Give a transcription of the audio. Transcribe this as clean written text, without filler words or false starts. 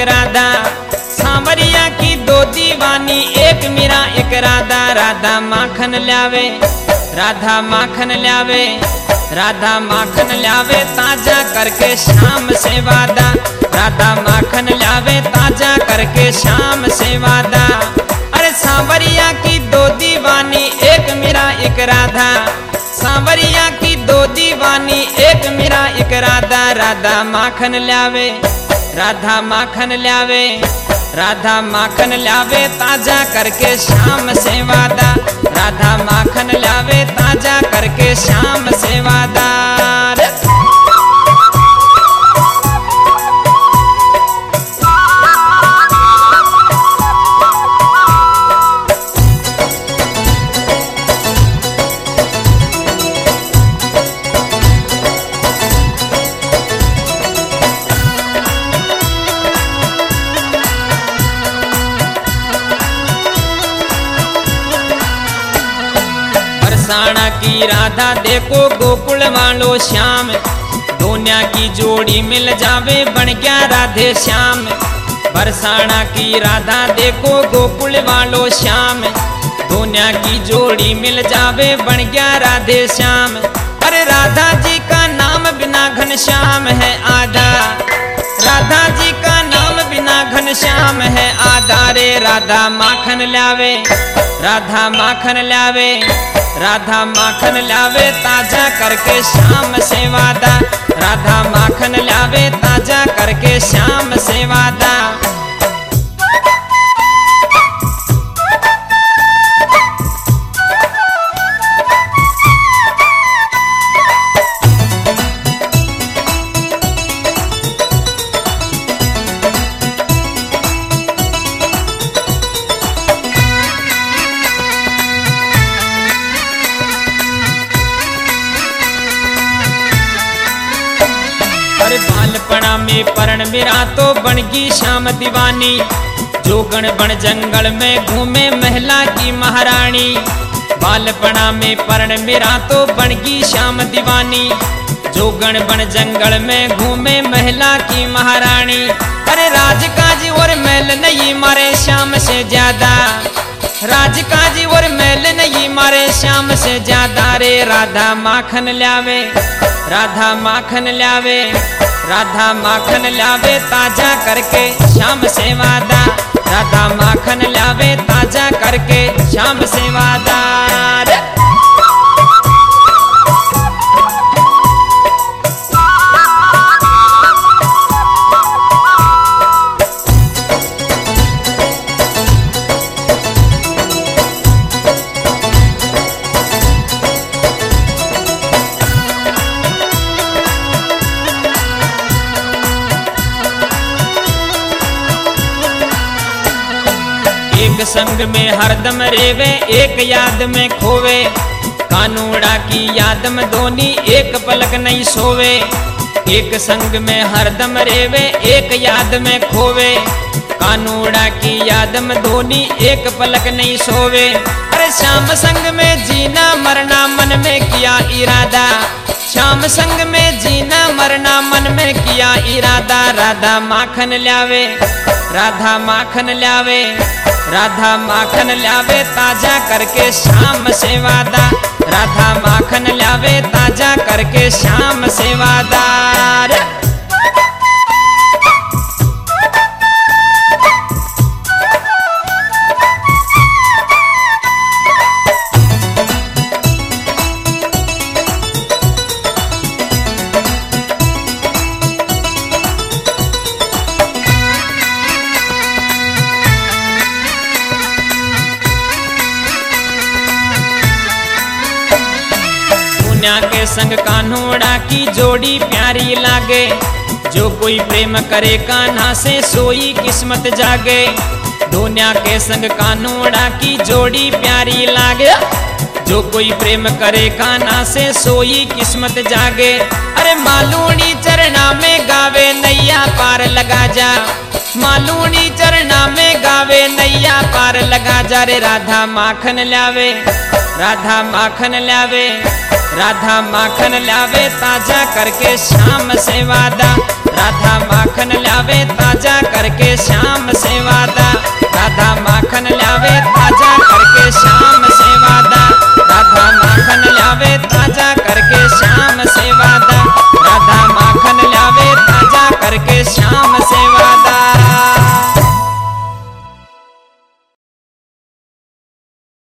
राधा, सांवरिया की दो दीवानी, एक मीरा एक राधा। राधा माखन ल्यावे, राधा माखन ल्यावे, राधा माखन ल्यावे ताजा करके शाम से वादा। राधा माखन ल्यावे ताजा करके शाम से वादा। अरे सांवरिया की दो दीवानी, एक मीरा एक राधा, सांवरिया की दो दीवानी, एक मीरा एक राधा। राधा माखन ल्यावे, राधा माखन ल्यावे, राधा माखन ल्यावे ताजा करके शाम से वादा। राधा माखन ल्यावे ताजा करके शाम से वादा। बरसाना की राधा देखो गोकुल वालो श्याम, दोनिया की जोड़ी मिल जावे बन गया राधे श्याम। बरसाना की राधा देखो गोकुल वालो श्याम, दोनिया की जोड़ी मिल जावे बन गया राधे श्याम। अरे राधा जी का नाम बिना घनश्याम है आधा, राधा जी का नाम बिना घनश्याम है आधा। रे राधा माखन ल्यावे, राधा माखन ल्यावे, राधा माखन ल्यावे ताजा करके शाम से वादा। राधा माखन ल्यावे ताजा करके शाम से वादा। बालपना में परण मेरा तो बनगी श्याम दीवानी, जो गण बन जंगल में घूमे महिला की महारानी। बालपना में परण मेरा तो बनगी श्याम दीवानी, जो गण बन जंगल में घूमे महिला की महारानी। अरे राजकाज और मैल नहीं मारे श्याम से ज्यादा, राजकाज और मैल नहीं मारे श्याम से ज्यादा। रे राधा माखन ल्यावे, राधा माखन ल्यावे, राधा माखन ल्यावे ताजा करके शाम से वादा। राधा माखन ल्यावे ताजा करके शाम से वादा। एक संग में हरदम रेवे, एक याद में खोवे, कानूड़ा की याद में धोनी एक पलक नहीं सोवे। एक संग में हरदम रेवे, एक याद में खोवे, कानूड़ा की याद में धोनी एक पलक नहीं सोवे। अरे श्याम संग में जीना मरना मन में किया इरादा, श्याम संग में जीना मरना मन में किया इरादा। राधा माखन ल्यावे, राधा माखन ल्यावे, राधा माखन ल्यावे ताजा करके शाम से वादा। राधा माखन ल्यावे ताजा करके शाम से वादा। के संग कान्होड़ा की जोड़ी प्यारी लागे, जो कोई प्रेम करे कान्हा से सोई किस्मत जागे। दुनिया के संग कान्होड़ा की जोड़ी प्यारी लागे, जो कोई प्रेम करे कान्हा से सोई किस्मत जागे। अरे मालूनी चरना में गावे नैया पार लगा जा, मालूनी चरना में गावे नैया पार लगा जा रे राधा माखन लावे, राधा माखन लावे, राधा माखन लावे ताजा करके श्याम से वादा, राधा माखन लावे ताजा करके श्याम से वादा, राधा माखन लावे ताजा करके श्याम